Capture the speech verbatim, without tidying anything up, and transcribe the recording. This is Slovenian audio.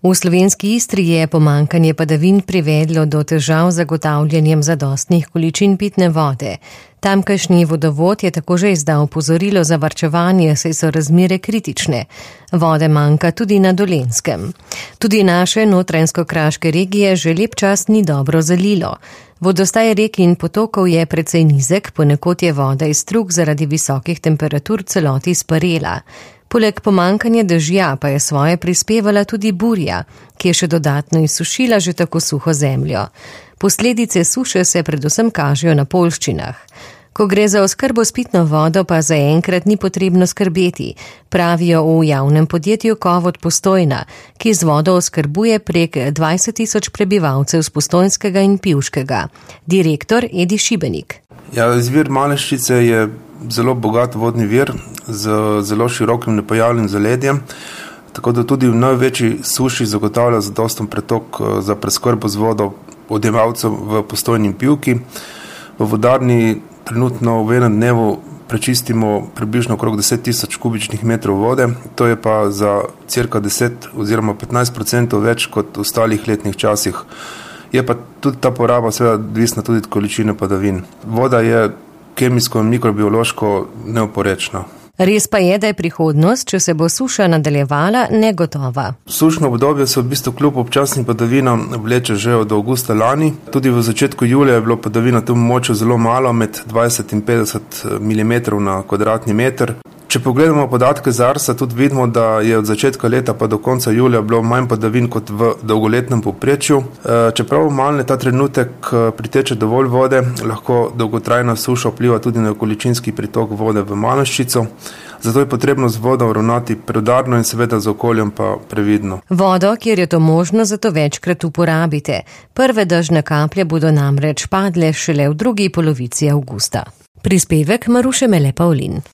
V slovenski Istri je pomanjkanje padavin privedlo do težav z zagotavljanjem zadostnih količin pitne vode. Tamkajšnji vodovod je tako že izdal opozorilo za varčevanje, saj so razmere kritične. Vode manjka tudi na Dolenjskem. Tudi naše notranjsko-kraške regije že lep čas ni dobro zalilo. Vodostaj rek in potokov je precej nizek, ponekod je voda iz strug zaradi visokih temperatur celoti sparela. Poleg pomanjkanja dežja pa je svoje prispevala tudi burja, ki je še dodatno izsušila že tako suho zemljo. Posledice suše se predvsem kažejo na poljščinah. Ko gre za oskrbo s pitno vodo, pa zaenkrat ni potrebno skrbeti, pravijo v javnem podjetju Kovod Postojna, ki z vodo oskrbuje prek dvajset tisoč prebivalcev z Postojnskega in Pivškega. Direktor Edi Šibenik. Ja, izvir Maleščice je zelo bogat vodni vir z zelo širokim nepojavljenim zaledjem, tako da tudi v največji suši zagotavlja zadosten pretok za preskrbo z vodo odjemalcev v Postojni in Pivki. V vodarni trenutno v enem dnevu prečistimo približno okrog deset tisoč kubičnih metrov vode, to je pa za cirka deset oziroma petnajst procentov več kot v ostalih letnih časih. Je pa tudi ta poraba seveda odvisna tudi od količine padavin. Voda je kemijsko in mikrobiološko neoporečna. Res pa je, da je prihodnost, če se bo suša nadaljevala, negotova. Sušno obdobje se v bistvu kljub občasnim padavinam vleče že od avgusta lani. Tudi v začetku julija je bilo padavina v tem območju zelo malo, med dvajset in petdeset milimetrov na kvadratni meter. Če pogledamo podatke z Arsa, tudi vidimo, da je od začetka leta pa do konca julija bilo manj padavin kot v dolgoletnem povprečju. Čeprav malne ta trenutek priteče dovolj vode, lahko dolgotrajna suša vpliva tudi na količinski pritok vode v Maleščico. Zato je potrebno z vodo ravnati preudarno in seveda z okoljem pa previdno. Vodo, kjer je to možno, zato večkrat uporabite. Prve dežne kaplje bodo namreč padle šele v drugi polovici avgusta. Prispevek Maruše Mele Pavlin.